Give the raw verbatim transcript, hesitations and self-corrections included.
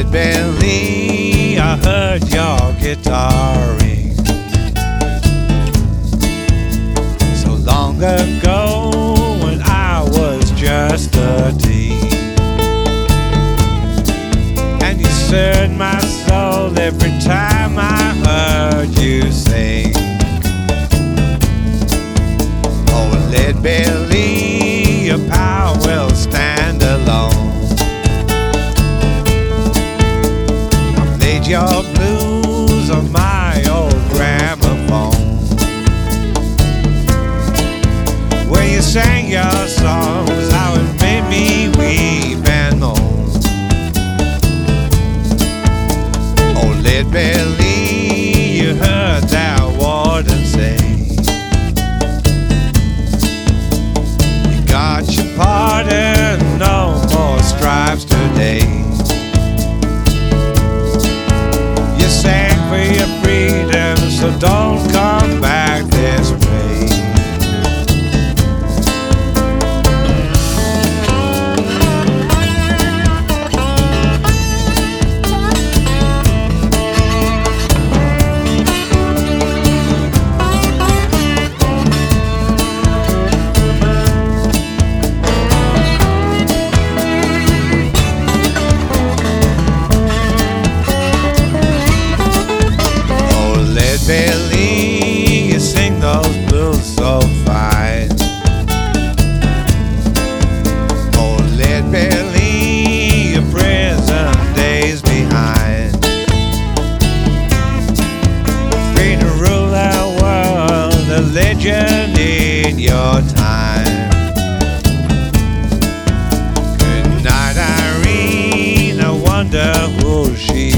Lead Belly, I heard your guitaring so long ago when I was just a teen, and you stirred my soul every time I heard you sing. Oh, Lead Belly, your power will stand alone. Played your blues on my old gramophone, when you sang your songs, how it made me weep and moan. Oh, Lead Belly, you heard that warden say you got your pardon, no more stripes today. You sang for your freedom, so don't come back this way. Belly, you sing those blues so fine. Oh, Lead Belly, your prison days behind. Free to rule the world, a legend in your time. Good night, Irene, I wonder who she